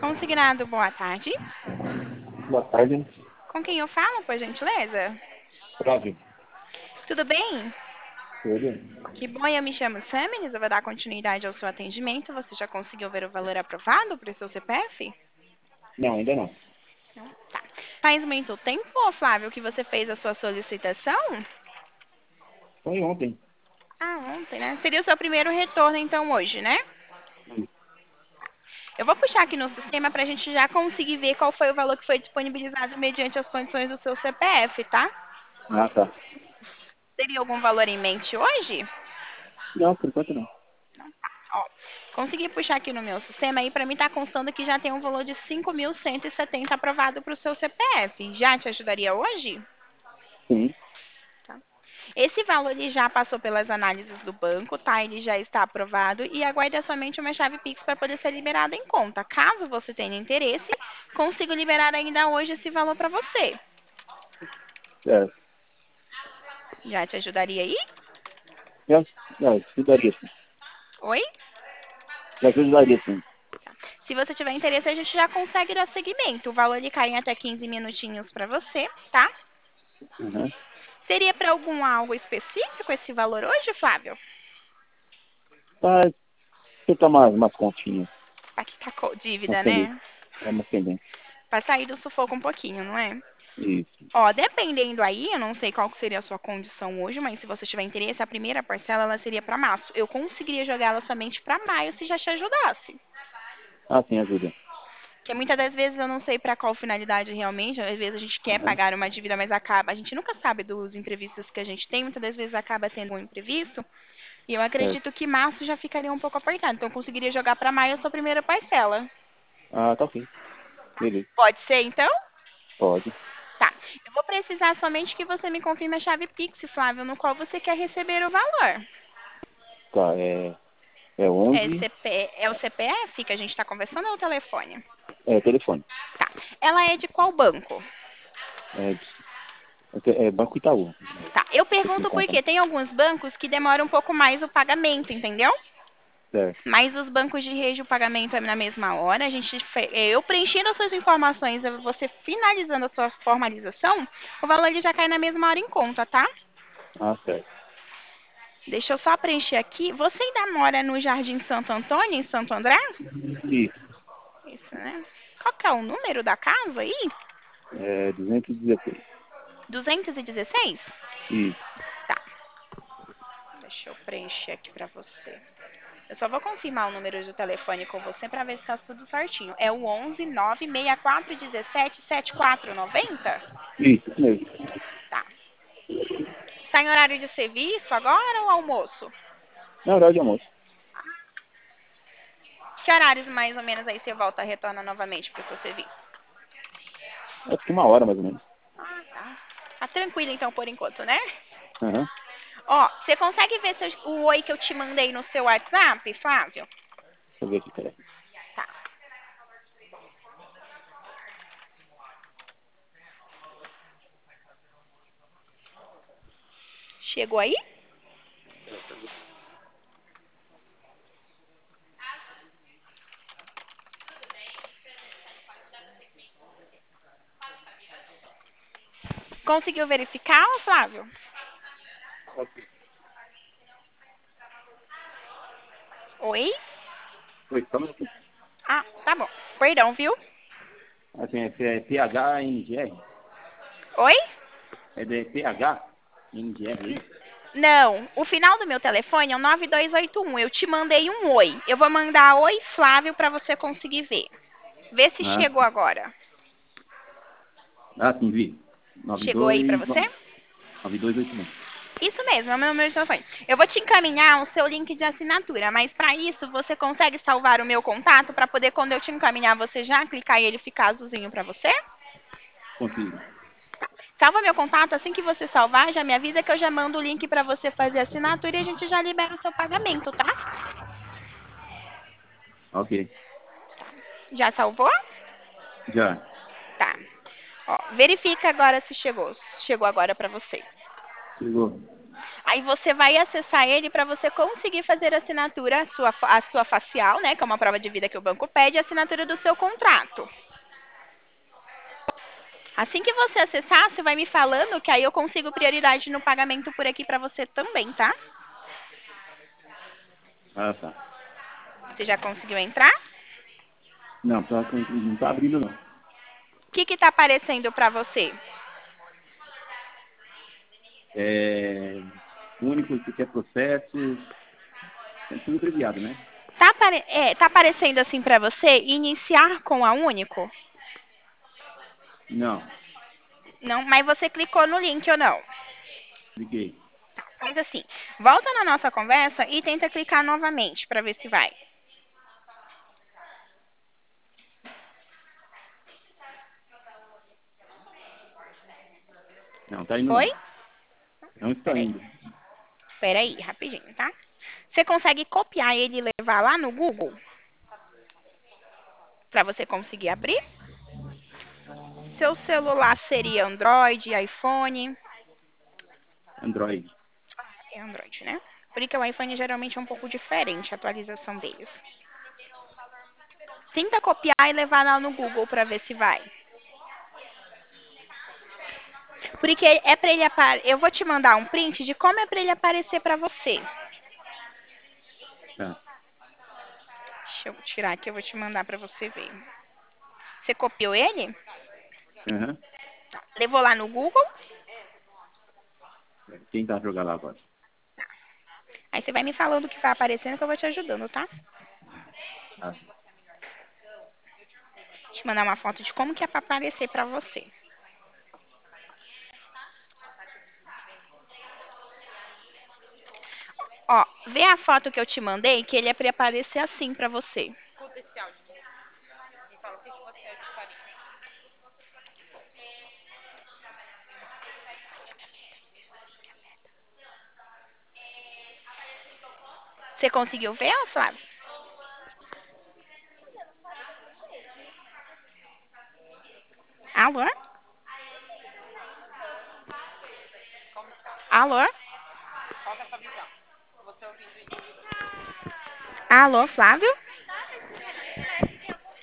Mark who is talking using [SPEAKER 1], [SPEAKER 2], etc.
[SPEAKER 1] Consignado, boa tarde.
[SPEAKER 2] Boa tarde,
[SPEAKER 1] Com quem eu falo, por gentileza?
[SPEAKER 2] Flávio.
[SPEAKER 1] Tudo bem?
[SPEAKER 2] Tudo?
[SPEAKER 1] Que bom, eu me chamo Saminis, eu vou dar continuidade ao seu atendimento. Você já conseguiu ver o valor aprovado para o seu CPF?
[SPEAKER 2] Não, ainda não.
[SPEAKER 1] Não? Tá. Faz muito tempo, Flávio, que você fez a sua solicitação?
[SPEAKER 2] Foi ontem.
[SPEAKER 1] Ah, ontem, né? Seria o seu primeiro retorno, então, hoje, né?
[SPEAKER 2] Isso.
[SPEAKER 1] Eu vou puxar aqui no sistema para a gente já conseguir ver qual foi o valor que foi disponibilizado mediante as condições do seu CPF, tá?
[SPEAKER 2] Ah, tá.
[SPEAKER 1] Teria algum valor em mente hoje?
[SPEAKER 2] Não, por enquanto não.
[SPEAKER 1] Ó, consegui puxar aqui no meu sistema e para mim tá constando que já tem um valor de 5.170 aprovado para o seu CPF. Já te ajudaria hoje?
[SPEAKER 2] Sim.
[SPEAKER 1] Tá. Esse valor ele já passou pelas análises do banco, tá? Ele já está aprovado e aguarda somente uma chave Pix para poder ser liberado em conta. Caso você tenha interesse, consigo liberar ainda hoje esse valor para você.
[SPEAKER 2] É.
[SPEAKER 1] Já te ajudaria aí?
[SPEAKER 2] Já, já ajudaria sim.
[SPEAKER 1] Oi?
[SPEAKER 2] Já ajudaria sim.
[SPEAKER 1] Se você tiver interesse, a gente já consegue dar seguimento. O valor ele cai em até 15 minutinhos para você, tá?
[SPEAKER 2] Uhum.
[SPEAKER 1] Seria para algum algo específico esse valor hoje, Flávio?
[SPEAKER 2] Mas você tá umas continhas,
[SPEAKER 1] Para quitar
[SPEAKER 2] umas
[SPEAKER 1] dívida,
[SPEAKER 2] pendências.
[SPEAKER 1] né?
[SPEAKER 2] É umas pendências.
[SPEAKER 1] Para sair do sufoco um pouquinho, não é?
[SPEAKER 2] Isso.
[SPEAKER 1] Ó, dependendo aí, eu não sei qual que seria a sua condição hoje, mas se você tiver interesse, a primeira parcela ela seria para março. Eu conseguiria jogar ela somente para maio se já te ajudasse.
[SPEAKER 2] Ah, sim, ajuda.
[SPEAKER 1] Porque muitas das vezes eu não sei para qual finalidade realmente, às vezes a gente quer
[SPEAKER 2] Uhum.
[SPEAKER 1] pagar uma dívida, mas acaba, a gente nunca sabe dos imprevistos que a gente tem, muitas das vezes acaba tendo um imprevisto, e eu
[SPEAKER 2] Certo.
[SPEAKER 1] acredito que março já ficaria um pouco apertado, então eu conseguiria jogar para maio a sua primeira parcela.
[SPEAKER 2] Ah, tá ok. Beleza.
[SPEAKER 1] Pode ser, então?
[SPEAKER 2] Pode.
[SPEAKER 1] Tá. Eu vou precisar somente que você me confirme a chave Pix, Flávio, no qual você quer receber o valor.
[SPEAKER 2] Tá, é
[SPEAKER 1] É,
[SPEAKER 2] 11,
[SPEAKER 1] é o CPF que a gente está conversando ou o telefone?
[SPEAKER 2] telefone.
[SPEAKER 1] Tá. Ela é de qual banco?
[SPEAKER 2] É, Banco Itaú.
[SPEAKER 1] Tá. Eu
[SPEAKER 2] Tô com
[SPEAKER 1] pergunto
[SPEAKER 2] conta,
[SPEAKER 1] porque
[SPEAKER 2] né?
[SPEAKER 1] tem alguns bancos que demoram um pouco mais o pagamento, entendeu?
[SPEAKER 2] Certo.
[SPEAKER 1] Mas os bancos de rede o pagamento é na mesma hora. Eu preenchendo as suas informações, você finalizando a sua formalização, o valor ele já cai na mesma hora em conta, tá?
[SPEAKER 2] Ah, certo.
[SPEAKER 1] Deixa eu só preencher aqui. Você ainda mora no Jardim Santo Antônio, em Santo André?
[SPEAKER 2] Isso.
[SPEAKER 1] Isso, né? Qual que é o número da casa aí?
[SPEAKER 2] 216.
[SPEAKER 1] 216?
[SPEAKER 2] Isso.
[SPEAKER 1] Tá. Deixa eu preencher aqui pra você. Eu só vou confirmar o número de telefone com você pra ver se tá tudo certinho. É o 11 964 17 7490?
[SPEAKER 2] Isso mesmo.
[SPEAKER 1] Tá. Tá em horário de serviço agora ou almoço?
[SPEAKER 2] Na hora de almoço.
[SPEAKER 1] Que horários mais ou menos aí você volta, retorna novamente pro seu serviço?
[SPEAKER 2] Acho que 1 hora mais ou menos.
[SPEAKER 1] Ah, tá. Tá tranquilo então por enquanto, né?
[SPEAKER 2] Aham.
[SPEAKER 1] Ó, você consegue ver o oi que eu te mandei no seu WhatsApp, Flávio?
[SPEAKER 2] Deixa eu ver aqui, peraí.
[SPEAKER 1] Tá. Chegou aí? Conseguiu verificar, ô Flávio? Oi?
[SPEAKER 2] Oi, calma aí.
[SPEAKER 1] Ah, tá bom. Perdão, viu?
[SPEAKER 2] Assim, é PHNGR?
[SPEAKER 1] Oi?
[SPEAKER 2] É de PHNGR, é isso?
[SPEAKER 1] Não, o final do meu telefone é o 9281. Eu te mandei um oi. Eu vou mandar oi, Flávio, pra você conseguir ver. Vê se
[SPEAKER 2] Ah,
[SPEAKER 1] chegou agora.
[SPEAKER 2] sim, vi.
[SPEAKER 1] Chegou aí pra
[SPEAKER 2] 92,
[SPEAKER 1] você?
[SPEAKER 2] 9281.
[SPEAKER 1] Isso mesmo, é o meu número de telefone. Eu vou te encaminhar o seu link de assinatura, mas para isso você consegue salvar o meu contato para poder, quando eu te encaminhar, você já clicar e ele ficar azulzinho para você?
[SPEAKER 2] Consigo.
[SPEAKER 1] Salva meu contato, assim que você salvar, já me avisa que eu já mando o link para você fazer a assinatura e a gente já libera o seu pagamento, tá?
[SPEAKER 2] Ok.
[SPEAKER 1] Já salvou?
[SPEAKER 2] Já.
[SPEAKER 1] Tá. Ó, verifica agora se chegou. Chegou agora para você.
[SPEAKER 2] Chegou.
[SPEAKER 1] Aí você vai acessar ele para você conseguir fazer a assinatura, a sua facial, né? Que é uma prova de vida que o banco pede, e a assinatura do seu contrato. Assim que você acessar, você vai me falando que aí eu consigo prioridade no pagamento por aqui para você também, tá?
[SPEAKER 2] Ah, tá.
[SPEAKER 1] Você já conseguiu entrar?
[SPEAKER 2] Não, não tá abrindo, não.
[SPEAKER 1] O que está aparecendo para você?
[SPEAKER 2] É, único que quer processo, é tudo abreviado, né?
[SPEAKER 1] Tá aparecendo assim para você iniciar com a Único?
[SPEAKER 2] Não,
[SPEAKER 1] Não, mas você clicou no link ou não?
[SPEAKER 2] liguei.
[SPEAKER 1] Faz assim, volta na nossa conversa e tenta clicar novamente para ver se vai.
[SPEAKER 2] Não, tá indo
[SPEAKER 1] Foi?
[SPEAKER 2] não. Não está
[SPEAKER 1] Peraí,
[SPEAKER 2] indo.
[SPEAKER 1] peraí, rapidinho, tá? Você consegue copiar ele e levar lá no Google para você conseguir abrir? Seu celular seria Android, iPhone?
[SPEAKER 2] Android.
[SPEAKER 1] É Android, né? Porque o iPhone geralmente é um pouco diferente a atualização deles. Tenta copiar e levar lá no Google para ver se vai. Porque é para ele eu vou te mandar um print de como é para ele aparecer para você.
[SPEAKER 2] Tá.
[SPEAKER 1] Deixa eu tirar aqui, eu vou te mandar para você ver. Você copiou ele?
[SPEAKER 2] Aham.
[SPEAKER 1] Levou lá no Google?
[SPEAKER 2] Quem tá jogar lá agora?
[SPEAKER 1] Aí você vai me falando o que vai aparecendo que eu vou te ajudando, tá?
[SPEAKER 2] Ah,
[SPEAKER 1] Vou te mandar uma foto de como que é para aparecer para você. Ó, vê a foto que eu te mandei, que ele é para aparecer assim para você. Você conseguiu ver, Flávio? Alô? Alô? Alô, Flávio?